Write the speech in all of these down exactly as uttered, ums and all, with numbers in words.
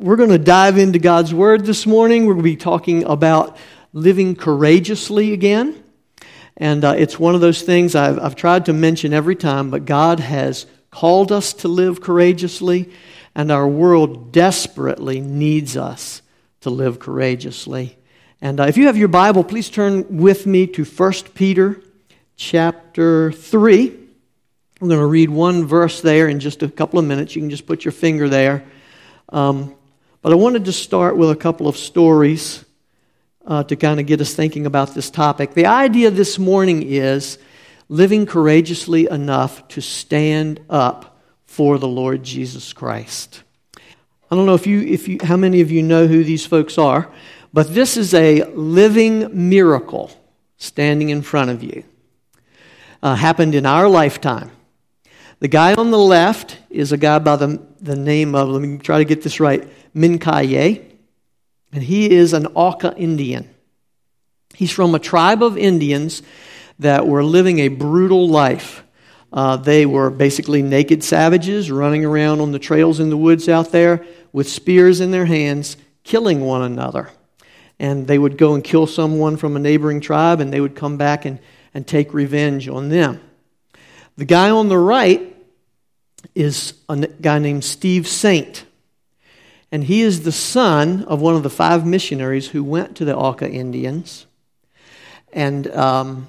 we're going to dive into God's Word this morning. We're going to be talking about living courageously again. And uh, it's one of those things I've, I've tried to mention every time, but God has called us to live courageously, and our world desperately needs us to live courageously. And uh, if you have your Bible, please turn with me to First Peter chapter three. We're going to read one verse there in just a couple of minutes. You can just put your finger there. Um, but I wanted to start with a couple of stories uh, to kind of get us thinking about this topic. The idea this morning is living courageously enough to stand up for the Lord Jesus Christ. I don't know if you, if you, how many of you know who these folks are, but this is a living miracle standing in front of you. Uh, happened in our lifetime. The guy on the left is a guy by the, the name of, let me try to get this right, Min Kyaw, and he is an Auca Indian. He's from a tribe of Indians that were living a brutal life. Uh, they were basically naked savages running around on the trails in the woods out there with spears in their hands, killing one another. And they would go and kill someone from a neighboring tribe, and they would come back and, and take revenge on them. The guy on the right is a guy named Steve Saint. And he is the son of one of the five missionaries who went to the Auca Indians. And um,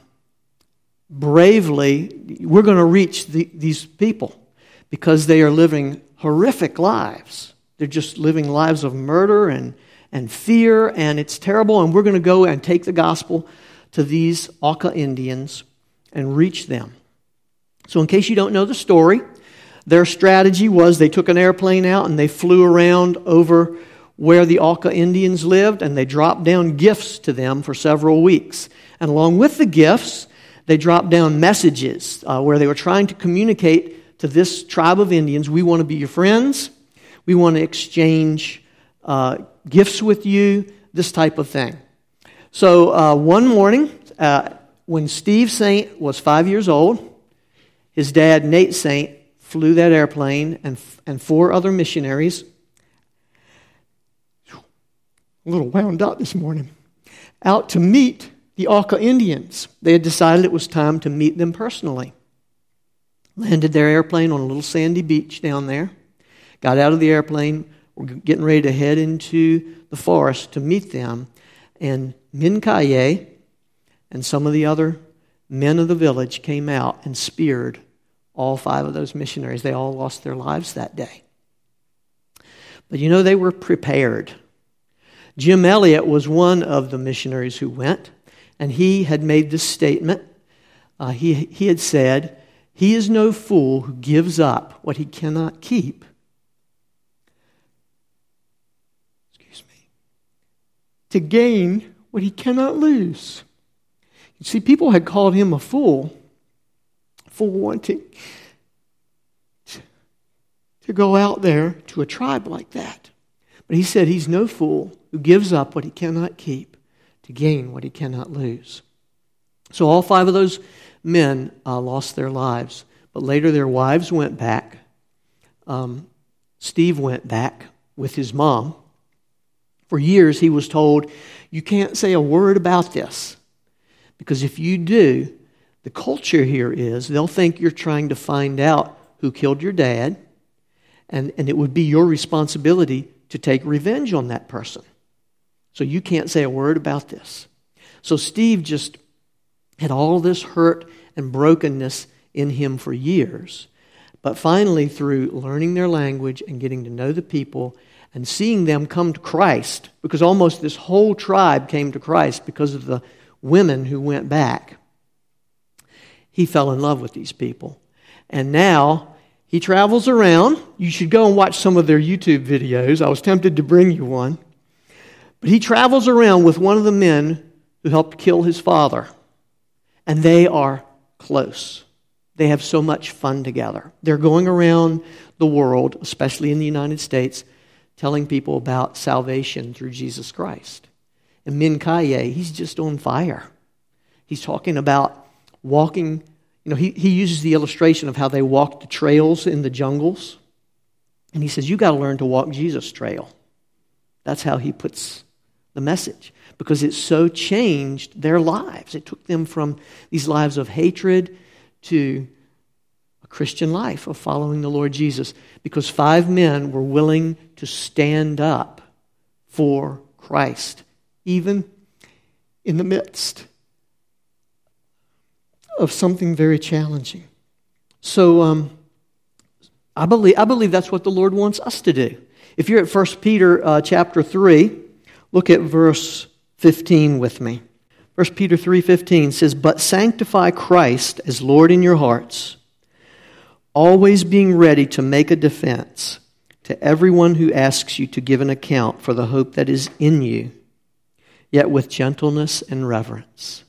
bravely, we're going to reach the, these people because they are living horrific lives. They're just living lives of murder and, and fear, and it's terrible. And we're going to go and take the gospel to these Auca Indians and reach them. So in case you don't know the story, their strategy was they took an airplane out and they flew around over where the Auca Indians lived, and they dropped down gifts to them for several weeks. And along with the gifts, they dropped down messages uh, where they were trying to communicate to this tribe of Indians, we want to be your friends, we want to exchange uh, gifts with you, this type of thing. So uh, one morning, uh, when Steve Saint was five years old, his dad, Nate Saint, flew that airplane, and and four other missionaries, a little wound up this morning, out to meet the Auca Indians. They had decided it was time to meet them personally. Landed their airplane on a little sandy beach down there, got out of the airplane, were getting ready to head into the forest to meet them, and Min Kyaw and some of the other men of the village came out and speared all five of those missionaries. They all lost their lives that day. But you know, they were prepared. Jim Elliot was one of the missionaries who went, and he had made this statement. Uh, he, he had said, "He is no fool who gives up what he cannot keep." Excuse me. To gain what he cannot lose. You see, people had called him a fool for wanting to go out there to a tribe like that. But he said he's no fool who gives up what he cannot keep to gain what he cannot lose. So all five of those men uh, lost their lives. But later their wives went back. Um, Steve went back with his mom. For years he was told, you can't say a word about this, because if you do, the culture here is they'll think you're trying to find out who killed your dad, and, and it would be your responsibility to take revenge on that person. So you can't say a word about this. So Steve just had all this hurt and brokenness in him for years. But finally, through learning their language and getting to know the people and seeing them come to Christ, because almost this whole tribe came to Christ because of the women who went back, he fell in love with these people. And now he travels around. You should go and watch some of their YouTube videos. I was tempted to bring you one. But he travels around with one of the men who helped kill his father. And they are close. They have so much fun together. They're going around the world, especially in the United States, telling people about salvation through Jesus Christ. And Min Kyaw, he's just on fire. He's talking about walking, you know, he, he uses the illustration of how they walked the trails in the jungles. And he says, you got to learn to walk Jesus' trail. That's how he puts the message, because it so changed their lives. It took them from these lives of hatred to a Christian life of following the Lord Jesus, because five men were willing to stand up for Christ, even in the midst of something very challenging. So um, I believe I believe that's what the Lord wants us to do. If you're at First Peter uh, chapter three, look at verse fifteen with me. First Peter three fifteen says, "But sanctify Christ as Lord in your hearts, always being ready to make a defense to everyone who asks you to give an account for the hope that is in you, yet with gentleness and reverence."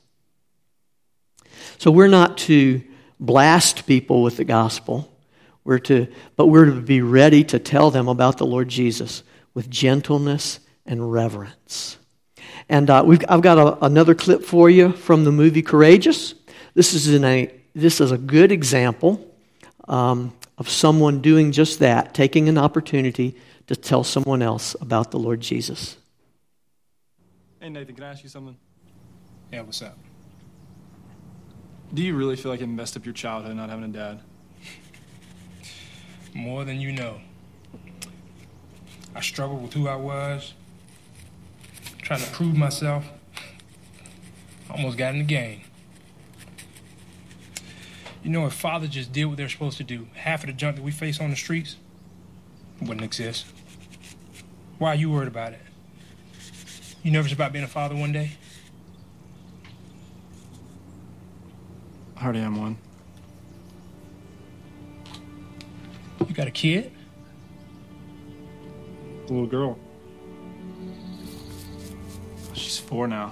So we're not to blast people with the gospel. We're to, but we're to be ready to tell them about the Lord Jesus with gentleness and reverence. And uh, we've, I've got a, another clip for you from the movie Courageous. This is in a this is a good example um, of someone doing just that, taking an opportunity to tell someone else about the Lord Jesus. Hey Nathan, can I ask you something? Yeah, what's up? Do you really feel like it messed up your childhood not having a dad? More than you know. I struggled with who I was, trying to prove myself. Almost got in the game. You know, if fathers just did what they're supposed to do, half of the junk that we face on the streets wouldn't exist. Why are you worried about it? You nervous about being a father one day? I already am one. You got a kid? A little girl. She's four now.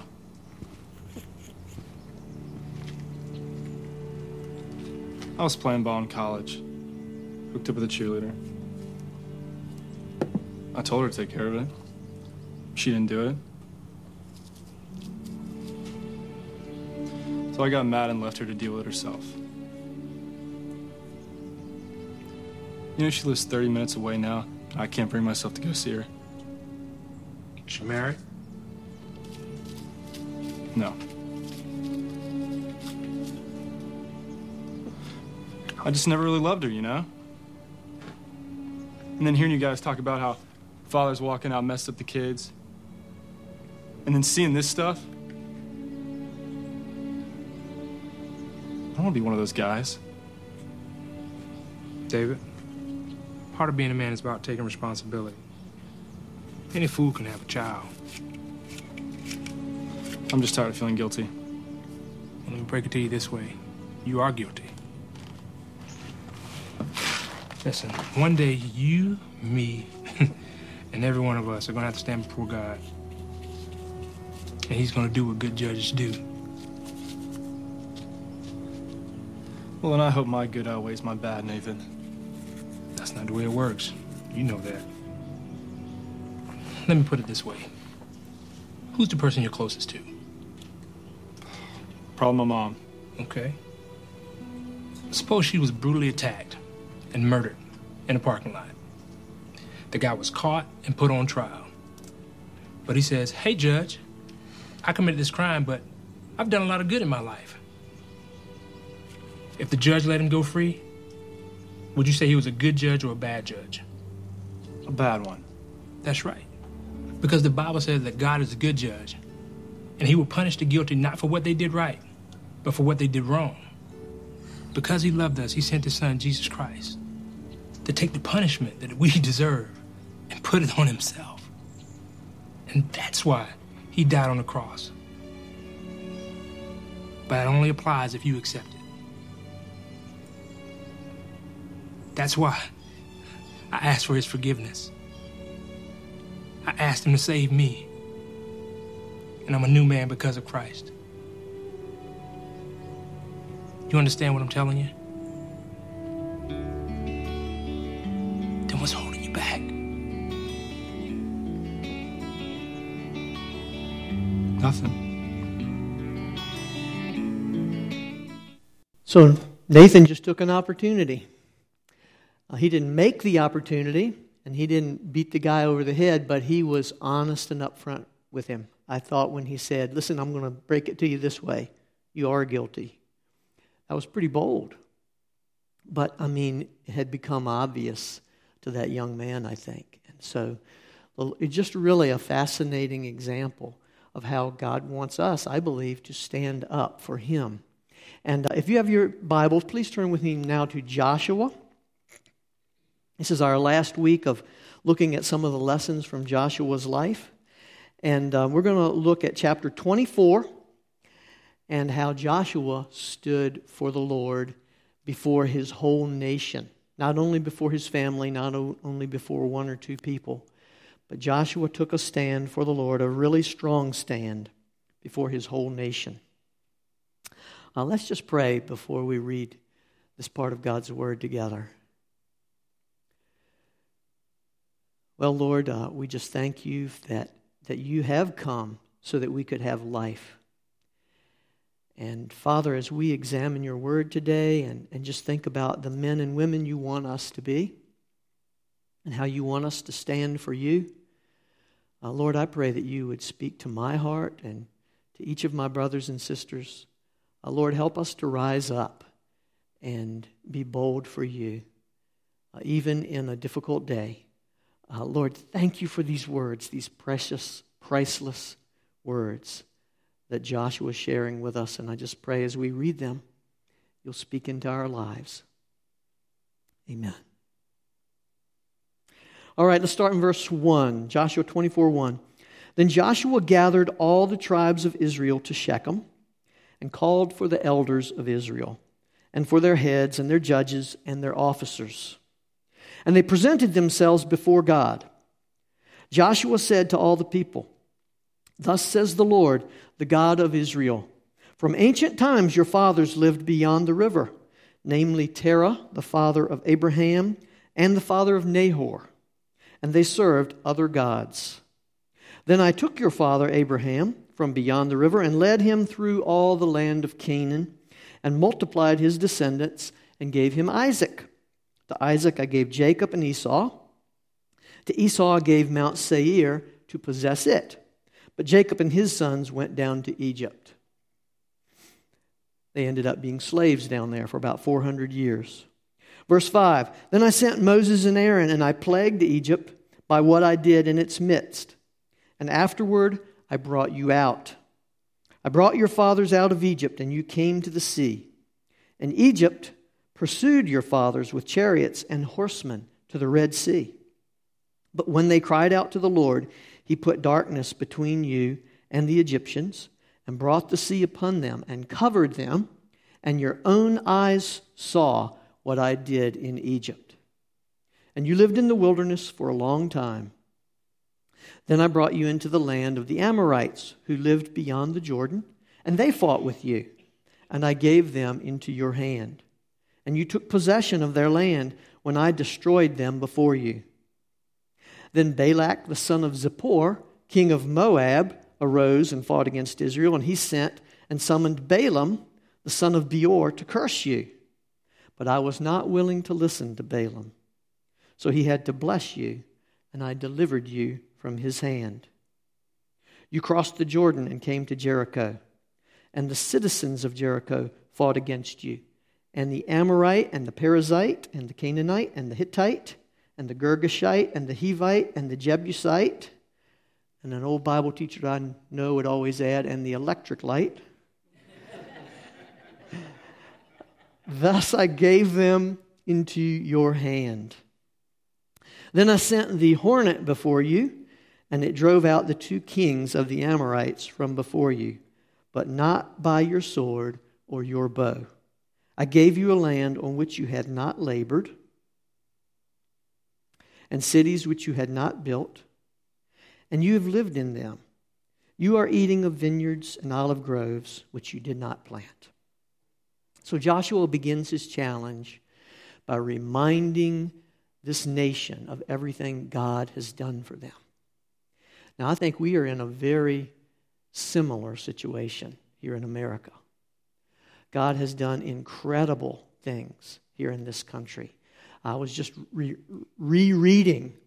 I was playing ball in college. Hooked up with a cheerleader. I told her to take care of it. She didn't do it. So I got mad and left her to deal with it herself. You know, she lives thirty minutes away now. I can't bring myself to go see her. She married? No. I just never really loved her, you know? And then hearing you guys talk about how fathers walking out messed up the kids. And then seeing this stuff. I don't want to be one of those guys. David, part of being a man is about taking responsibility. Any fool can have a child. I'm just tired of feeling guilty. Well, let me break it to you this way. You are guilty. Listen, one day you, me, and every one of us are going to have to stand before God. And he's going to do what good judges do. Well, then I hope my good outweighs my bad, Nathan. That's not the way it works. You know that. Let me put it this way. Who's the person you're closest to? Probably my mom. Okay. Suppose she was brutally attacked and murdered in a parking lot. The guy was caught and put on trial. But he says, "Hey, Judge, I committed this crime, but I've done a lot of good in my life." If the judge let him go free, would you say he was a good judge or a bad judge? A bad one. That's right. Because the Bible says that God is a good judge, and he will punish the guilty not for what they did right, but for what they did wrong. Because he loved us, he sent his son, Jesus Christ, to take the punishment that we deserve and put it on himself. And that's why he died on the cross. But it only applies if you accept it. That's why I asked for his forgiveness. I asked him to save me. And I'm a new man because of Christ. You understand what I'm telling you? Then what's holding you back? Nothing. So Nathan just took an opportunity. Uh, he didn't make the opportunity, And he didn't beat the guy over the head, but he was honest and upfront with him. I thought when he said, listen, I'm going to break it to you this way. You are guilty. That was pretty bold. But, I mean, it had become obvious to that young man, I think. And so it's just really a fascinating example of how God wants us, I believe, to stand up for Him. And uh, if you have your Bibles, please turn with me now to Joshua. This is our last week of looking at some of the lessons from Joshua's life. And uh, we're going to look at chapter twenty-four and how Joshua stood for the Lord before his whole nation. Not only before his family, not only before one or two people, but Joshua took a stand for the Lord, a really strong stand before his whole nation. Uh, let's just pray before we read this part of God's Word together. Well, Lord, uh, we just thank you that, that you have come so that we could have life. And Father, as we examine your Word today and, and just think about the men and women you want us to be and how you want us to stand for you, uh, Lord, I pray that you would speak to my heart and to each of my brothers and sisters. Uh, Lord, help us to rise up and be bold for you, uh, even in a difficult day. Uh, Lord, thank you for these words, these precious, priceless words that Joshua is sharing with us. And I just pray as we read them, you'll speak into our lives. Amen. All right, let's start in verse one, Joshua twenty-four one. Then Joshua gathered all the tribes of Israel to Shechem and called for the elders of Israel and for their heads and their judges and their officers. And they presented themselves before God. Joshua said to all the people, "Thus says the Lord, the God of Israel, from ancient times your fathers lived beyond the river, namely Terah, the father of Abraham, and the father of Nahor, and they served other gods. Then I took your father Abraham from beyond the river and led him through all the land of Canaan, and multiplied his descendants and gave him Isaac. To Isaac I gave Jacob and Esau. To Esau I gave Mount Seir to possess it. But Jacob and his sons went down to Egypt." They ended up being slaves down there for about four hundred years. Verse five, "Then I sent Moses and Aaron, and I plagued Egypt by what I did in its midst. And afterward I brought you out. I brought your fathers out of Egypt, and you came to the sea. And Egypt pursued your fathers with chariots and horsemen to the Red Sea. But when they cried out to the Lord, He put darkness between you and the Egyptians, and brought the sea upon them, and covered them, and your own eyes saw what I did in Egypt. And you lived in the wilderness for a long time. Then I brought you into the land of the Amorites, who lived beyond the Jordan, and they fought with you, and I gave them into your hand. And you took possession of their land when I destroyed them before you. Then Balak, the son of Zippor, king of Moab, arose and fought against Israel, and he sent and summoned Balaam, the son of Beor, to curse you. But I was not willing to listen to Balaam. So he had to bless you, and I delivered you from his hand. You crossed the Jordan and came to Jericho, and the citizens of Jericho fought against you, and the Amorite and the Perizzite and the Canaanite and the Hittite and the Girgashite and the Hivite and the Jebusite." And an old Bible teacher that I know would always add, "and the electric light." "Thus I gave them into your hand. Then I sent the hornet before you, and it drove out the two kings of the Amorites from before you, but not by your sword or your bow. I gave you a land on which you had not labored, and cities which you had not built, and you have lived in them. You are eating of vineyards and olive groves which you did not plant." So Joshua begins his challenge by reminding this nation of everything God has done for them. Now, I think we are in a very similar situation here in America. God has done incredible things here in this country. I was just re- rereading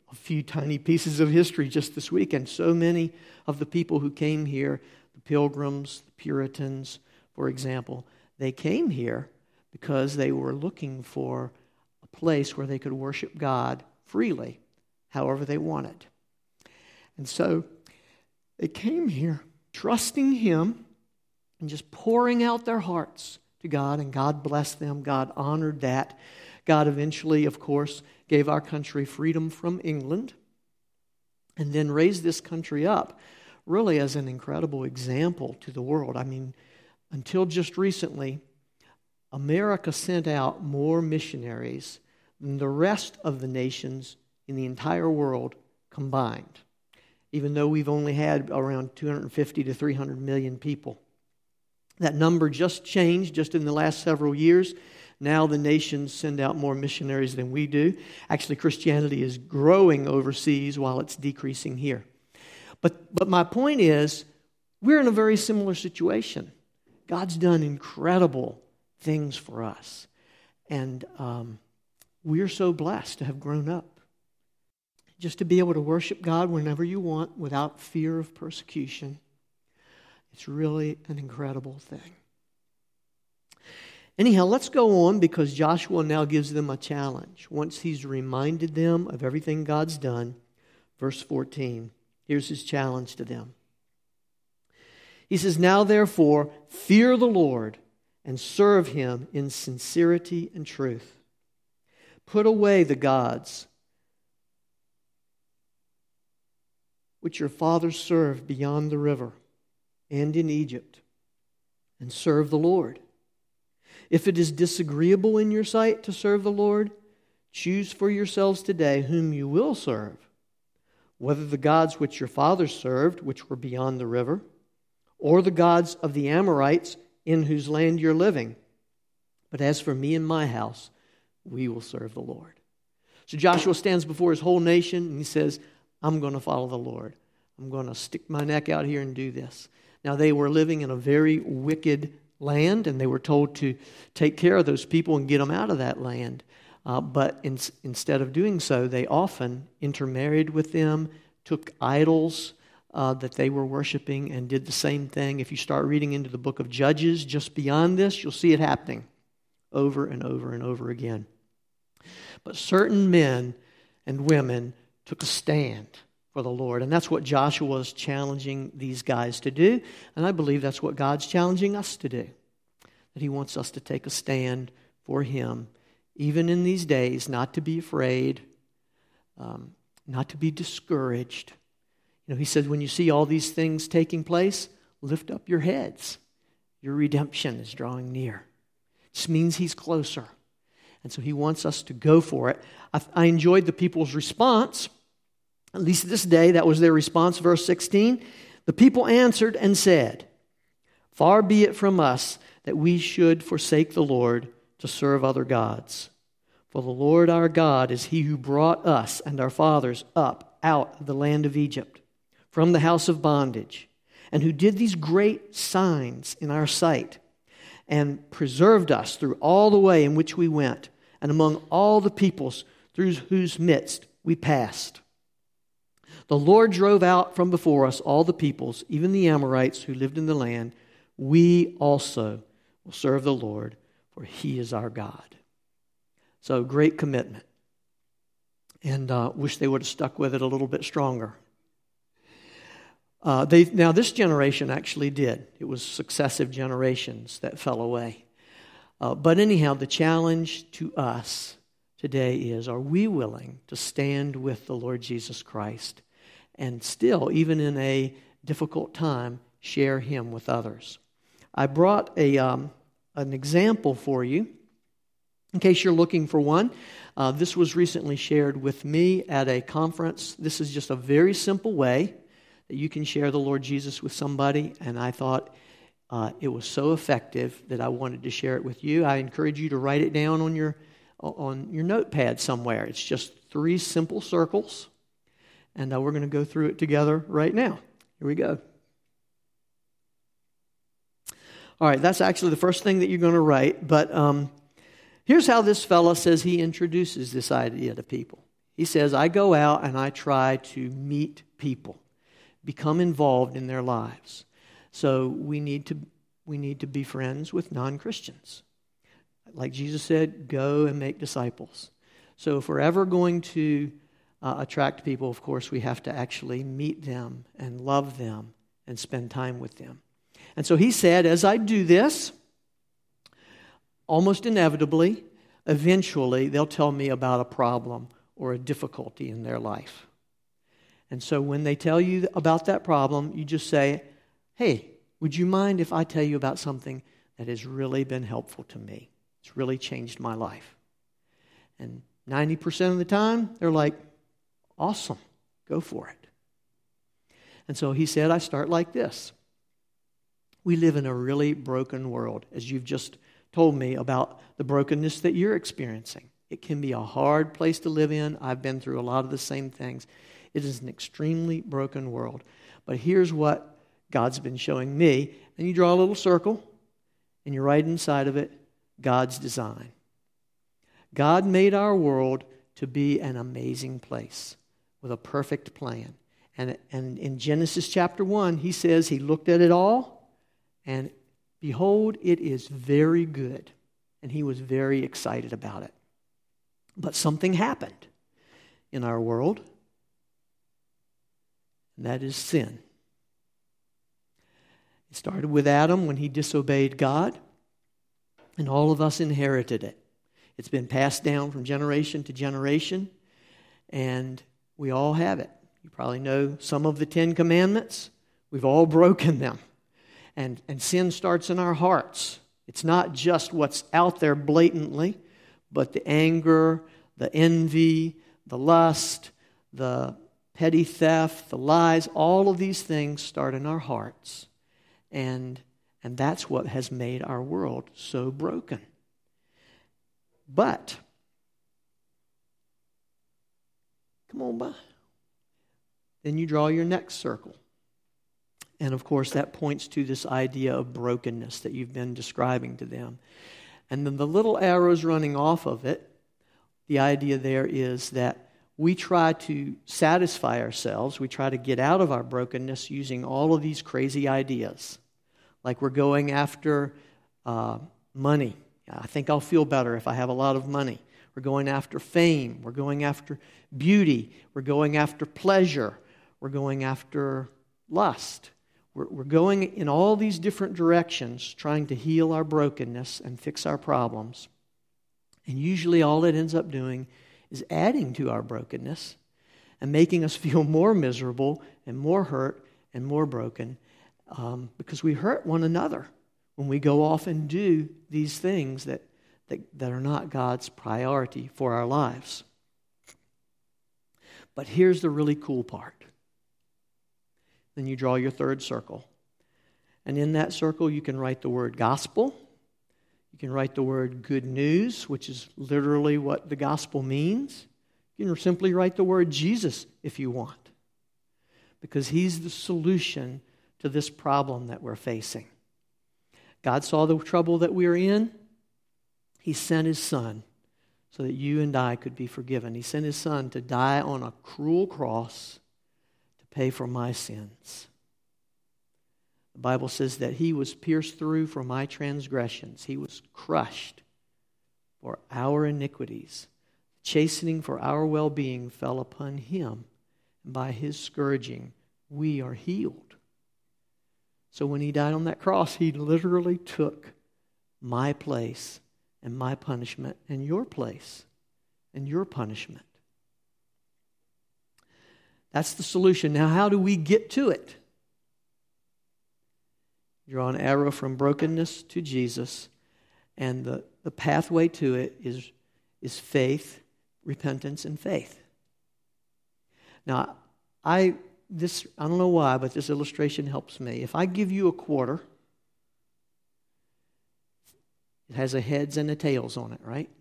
a few tiny pieces of history just this weekend. So many of the people who came here, the Pilgrims, the Puritans, for example, they came here because they were looking for a place where they could worship God freely, however they wanted. And so they came here trusting Him and just pouring out their hearts to God, and God blessed them. God honored that. God eventually, of course, gave our country freedom from England and then raised this country up really as an incredible example to the world. I mean, until just recently, America sent out more missionaries than the rest of the nations in the entire world combined, even though we've only had around two hundred fifty to three hundred million people. That number just changed just in the last several years. Now the nations send out more missionaries than we do. Actually, Christianity is growing overseas while it's decreasing here. But, but my point is, we're in a very similar situation. God's done incredible things for us. And um, we're so blessed to have grown up. Just to be able to worship God whenever you want without fear of persecution. It's really an incredible thing. Anyhow, let's go on because Joshua now gives them a challenge. Once he's reminded them of everything God's done, verse fourteen, here's his challenge to them. He says, "Now therefore, fear the Lord and serve Him in sincerity and truth. Put away the gods which your fathers served beyond the river and in Egypt, and serve the Lord. If it is disagreeable in your sight to serve the Lord, choose for yourselves today whom you will serve, whether the gods which your fathers served, which were beyond the river, or the gods of the Amorites in whose land you're living. But as for me and my house, we will serve the Lord." So Joshua stands before his whole nation and he says, I'm going to follow the Lord. I'm going to stick my neck out here and do this. Now, they were living in a very wicked land, and they were told to take care of those people and get them out of that land. Uh, but in, instead of doing so, they often intermarried with them, took idols uh, that they were worshiping, and did the same thing. If you start reading into the book of Judges, just beyond this, you'll see it happening over and over and over again. But certain men and women took a stand for the Lord. And that's what Joshua is challenging these guys to do. And I believe that's what God's challenging us to do. That He wants us to take a stand for Him, even in these days, not to be afraid, um, not to be discouraged. You know, He said, when you see all these things taking place, lift up your heads. Your redemption is drawing near. It just means He's closer. And so He wants us to go for it. I, I enjoyed the people's response. At least this day, that was their response. Verse sixteen, the people answered and said, "Far be it from us that we should forsake the Lord to serve other gods. For the Lord our God is He who brought us and our fathers up out of the land of Egypt, from the house of bondage, and who did these great signs in our sight, and preserved us through all the way in which we went, and among all the peoples through whose midst we passed. The Lord drove out from before us all the peoples, even the Amorites who lived in the land. We also will serve the Lord, for He is our God." So, great commitment. And uh, wish they would have stuck with it a little bit stronger. Uh, they now, this generation actually did. It was successive generations that fell away. Uh, but anyhow, the challenge to us today is, are we willing to stand with the Lord Jesus Christ and still, even in a difficult time, share Him with others? I brought a um, an example for you, in case you're looking for one. Uh, this was recently shared with me at a conference. This is just a very simple way that you can share the Lord Jesus with somebody, and I thought uh, it was so effective that I wanted to share it with you. I encourage you to write it down on your on your notepad somewhere. It's just three simple circles, and uh, we're going to go through it together right now. Here we go. All right, that's actually the first thing that you're going to write, but um, here's how this fella says he introduces this idea to people. He says, I go out and I try to meet people, become involved in their lives. So we need to we need to be friends with non-Christians. Like Jesus said, go and make disciples. So if we're ever going to uh, attract people, of course, we have to actually meet them and love them and spend time with them. And so he said, as I do this, almost inevitably, eventually, they'll tell me about a problem or a difficulty in their life. And so when they tell you about that problem, you just say, hey, would you mind if I tell you about something that has really been helpful to me? It's really changed my life. And ninety percent of the time, they're like, awesome, go for it. And so he said, I start like this. We live in a really broken world, as you've just told me about the brokenness that you're experiencing. It can be a hard place to live in. I've been through a lot of the same things. It is an extremely broken world. But here's what God's been showing me. And you draw a little circle, and you write inside of it, God's design. God made our world to be an amazing place with a perfect plan. And, and in Genesis chapter one, he says he looked at it all, and behold, it is very good. And he was very excited about it. But something happened in our world, and that is sin. It started with Adam when he disobeyed God, and all of us inherited it. It's been passed down from generation to generation, and we all have it. You probably know some of the Ten Commandments. We've all broken them. And, and sin starts in our hearts. It's not just what's out there blatantly, but the anger, the envy, the lust, the petty theft, the lies, all of these things start in our hearts. And, and that's what has made our world so broken. But, come on by. Then you draw your next circle. And of course, that points to this idea of brokenness that you've been describing to them. And then the little arrows running off of it, the idea there is that we try to satisfy ourselves. We try to get out of our brokenness using all of these crazy ideas. Like we're going after uh, money. I think I'll feel better if I have a lot of money. We're going after fame. We're going after beauty. We're going after pleasure. We're going after lust. We're, we're going in all these different directions trying to heal our brokenness and fix our problems. And usually all it ends up doing is adding to our brokenness and making us feel more miserable and more hurt and more broken um, because we hurt one another when we go off and do these things that, that, that are not God's priority for our lives. But here's the really cool part. Then you draw your third circle. And in that circle, you can write the word gospel. You can write the word good news, which is literally what the gospel means. You can simply write the word Jesus if you want, because he's the solution to this problem that we're facing. God saw the trouble that we are in. He sent his son so that you and I could be forgiven. He sent his son to die on a cruel cross to pay for my sins. The Bible says that he was pierced through for my transgressions. He was crushed for our iniquities. Chastening for our well-being fell upon him. And by his scourging, we are healed. So when he died on that cross, he literally took my place and my punishment and your place and your punishment. That's the solution. Now, how do we get to it? Draw an arrow from brokenness to Jesus, and the, the pathway to it is, is faith, repentance, and faith. Now, I this I don't know why, but this illustration helps me. If I give you a quarter, it has a heads and a tails on it, right?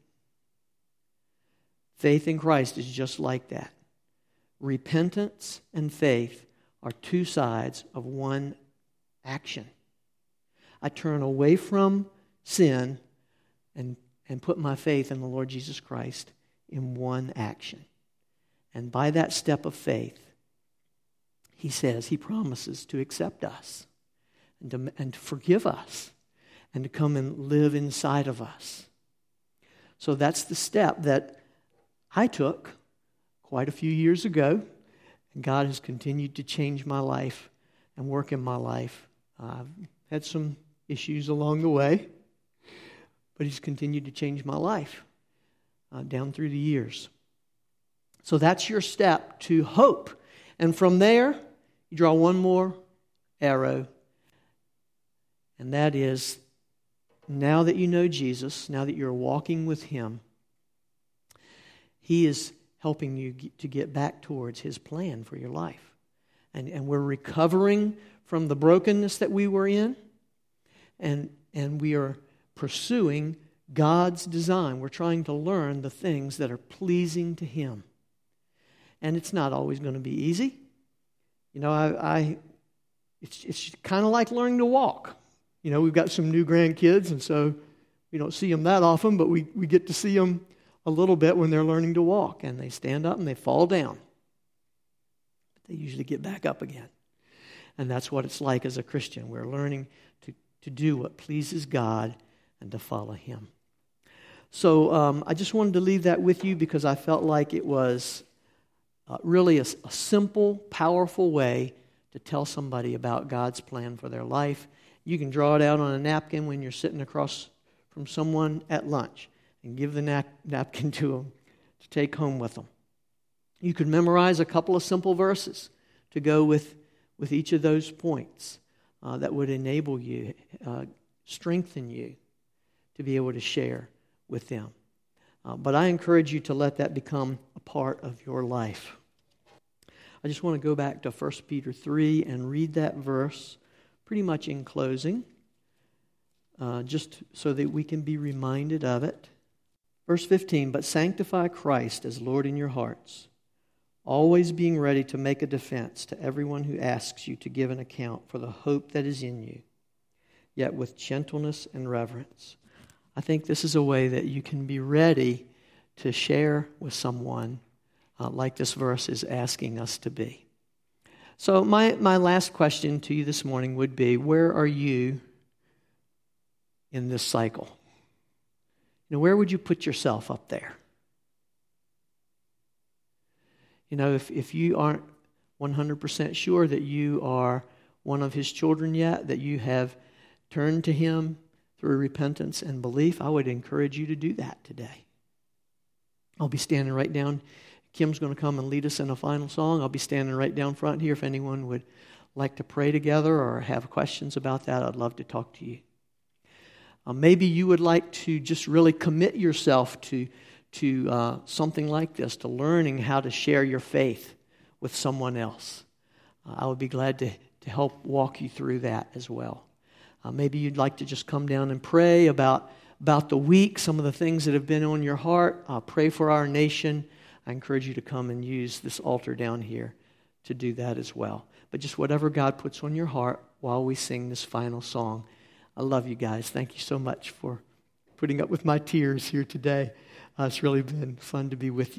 Faith in Christ is just like that. Repentance and faith are two sides of one action. I turn away from sin and, and put my faith in the Lord Jesus Christ in one action. And by that step of faith, he says, he promises to accept us and to, and to forgive us and to come and live inside of us. So that's the step that I took quite a few years ago, and God has continued to change my life and work in my life. I've had some issues along the way, but he's continued to change my life uh, down through the years. So that's your step to hope. And from there, you draw one more arrow, and that is, now that you know Jesus, now that you're walking with him, he is helping you to get back towards his plan for your life. And, and we're recovering from the brokenness that we were in, and, and we are pursuing God's design. We're trying to learn the things that are pleasing to him. And it's not always going to be easy. You know, I, I it's it's kind of like learning to walk. You know, we've got some new grandkids, and so we don't see them that often, but we, we get to see them a little bit when they're learning to walk, and they stand up and they fall down. But they usually get back up again. And that's what it's like as a Christian. We're learning to, to do what pleases God and to follow him. So um, I just wanted to leave that with you because I felt like it was uh, really a, a simple, powerful way to tell somebody about God's plan for their life. You can draw it out on a napkin when you're sitting across from someone at lunch and give the nap- napkin to them to take home with them. You could memorize a couple of simple verses to go with, with each of those points uh, that would enable you, uh, strengthen you to be able to share with them. Uh, but I encourage you to let that become a part of your life. I just want to go back to First Peter three and read that verse pretty much in closing, uh, just so that we can be reminded of it. Verse fifteen, but sanctify Christ as Lord in your hearts, always being ready to make a defense to everyone who asks you to give an account for the hope that is in you, yet with gentleness and reverence. I think this is a way that you can be ready to share with someone uh, like this verse is asking us to be. So my, my last question to you this morning would be, where are you in this cycle? You know, where would you put yourself up there? You know, if, if you aren't one hundred percent sure that you are one of his children yet, that you have turned to him through repentance and belief, I would encourage you to do that today. I'll be standing right down. Kim's going to come and lead us in a final song. I'll be standing right down front here. If anyone would like to pray together or have questions about that, I'd love to talk to you. Uh, maybe you would like to just really commit yourself to, to uh, something like this, to learning how to share your faith with someone else. Uh, I would be glad to, to help walk you through that as well. Uh, maybe you'd like to just come down and pray about, about the week, some of the things that have been on your heart. Uh, pray for our nation. I encourage you to come and use this altar down here to do that as well. But just whatever God puts on your heart while we sing this final song. I love you guys. Thank you so much for putting up with my tears here today. Uh, it's really been fun to be with you.